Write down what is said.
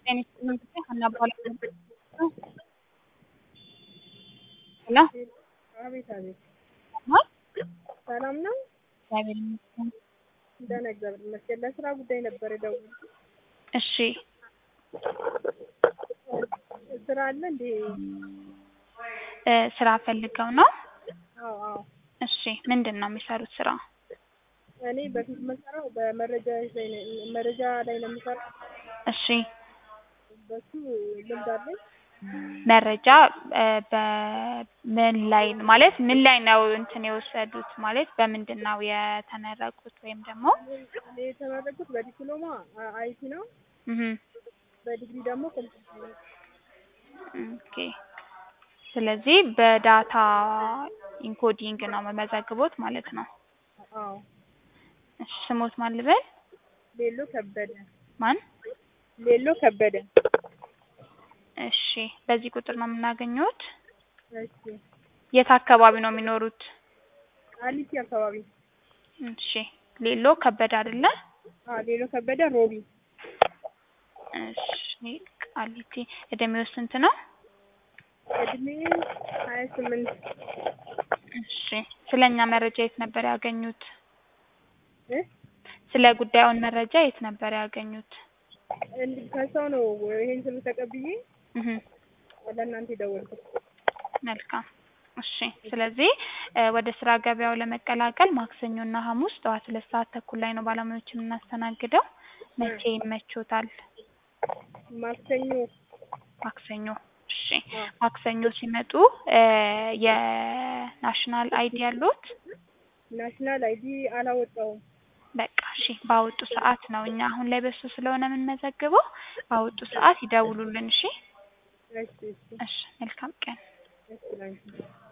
ጤና ይስጥልኝ ሀና እባላለሁ። ሄሎ አቤት አቤት፣ ሰማል ሰላም ነው? እግዚአብሔር ይመስገን። ደህና እግዚአብሔር ይመስገን። ለስራ ጉዳይ ነበር የደወልኩት። እሺ ስራ አለ እንዴ? ስራ ፈልገው ነው? አዎ አዎ። እሺ ምንድን ነው የሚሰሩት ስራ? እኔ በፊት የምሰራው መረጃ ላይ ነው የምሰራው። እሺ በሱ ልምድ አለኝ። መረጃ በምን ላይ ማለት ምን ላይ ነው እንትን የወሰዱት ማለት በምንድን ነው የተመረቁት ወይም ደግሞ? እኔ የተመረቁት በዲፕሎማ አይቲ ነው። በዲግሪ ደግሞ ኮምፒውተር ነው። ኦኬ ስለዚህ በዳታ ኢንኮዲንግ ነው መመዘግቦት ማለት ነው። አዎ። እሺ ስሞት ማን ልበል? ሌሎ ከበደ። ማን? ሌሎ ከበደ። እሺ በዚህ ቁጥር ነው የምናገኘውት? እሺ። የት አካባቢ ነው የሚኖሩት? ቃሊቲ አካባቢ። እሺ ሌሎ ከበደ አይደለ? ሌሎ ከበደ ሮቢ። እሺ ቃሊቲ። እድሜው ስንት ነው? እድሜ 28። እሺ ስለኛ መረጃ የት ነበር ያገኙት? እ ስለ ጉዳዩን መረጃ የት ነበር ያገኙት? ከሰው ነው ይሄን ስም ተቀብዬ ለእናንተ የደወልኩት። መልካም። እሺ ስለዚህ ወደ ስራ ገበያው ለመቀላቀል ማክሰኞና ሐሙስ ጠዋት 2:30 ላይ ነው ባለሙያዎችን የምናስተናግደው። መቼ ይመቾታል? ማክሰኞ። እሺ ማክሰኞ ሲመጡ የናሽናል አይዲ ያሉት? ናሽናል አይዲ አላወጣውም። በቃ እሺ ባወጡ ሰዓት ነው እኛ አሁን ላይ በሱ ስለሆነ የምንመዘግበው ባወጡ ሰዓት ይደውሉልን። እሺ እሺ እሺ መልካም ቀን። እሺ